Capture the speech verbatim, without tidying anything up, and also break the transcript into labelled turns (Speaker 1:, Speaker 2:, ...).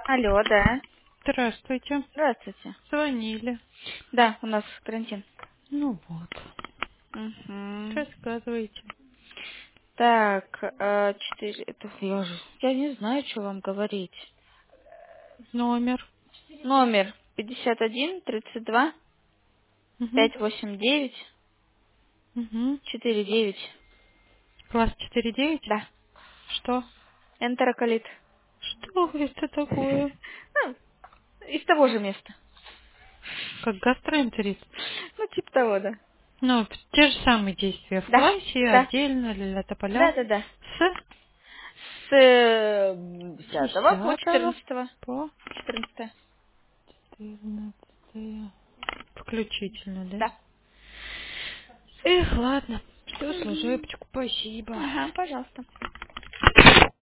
Speaker 1: Алло, да.
Speaker 2: Здравствуйте.
Speaker 1: Здравствуйте.
Speaker 2: Звонили.
Speaker 1: Да, у нас карантин.
Speaker 2: Ну вот.
Speaker 1: Угу.
Speaker 2: Рассказывайте.
Speaker 1: Так, э, четыре. Это я же. Я не знаю, что вам говорить.
Speaker 2: Номер.
Speaker 1: Номер пятьдесят один тридцать два
Speaker 2: Угу.
Speaker 1: пять восемь девять
Speaker 2: Угу.
Speaker 1: четыре девять.
Speaker 2: Класс четыре девять.
Speaker 1: Да.
Speaker 2: Что?
Speaker 1: Энтероколит.
Speaker 2: Что это такое?
Speaker 1: Ну, из того же места.
Speaker 2: Как гастроэнтерит.
Speaker 1: Ну, типа того, да.
Speaker 2: Ну, те же самые действия. В
Speaker 1: Да,
Speaker 2: классе,
Speaker 1: да.
Speaker 2: отдельно, для
Speaker 1: Да,
Speaker 2: тополя.
Speaker 1: да, да.
Speaker 2: С
Speaker 1: С э, десятого по
Speaker 2: десятого
Speaker 1: четырнадцатое.
Speaker 2: по
Speaker 1: Четырнадцатое.
Speaker 2: четырнадцатое включительно, да?
Speaker 1: Да.
Speaker 2: Эх, ладно. Все,
Speaker 1: Угу.
Speaker 2: служебочку, спасибо.
Speaker 1: Ага, пожалуйста.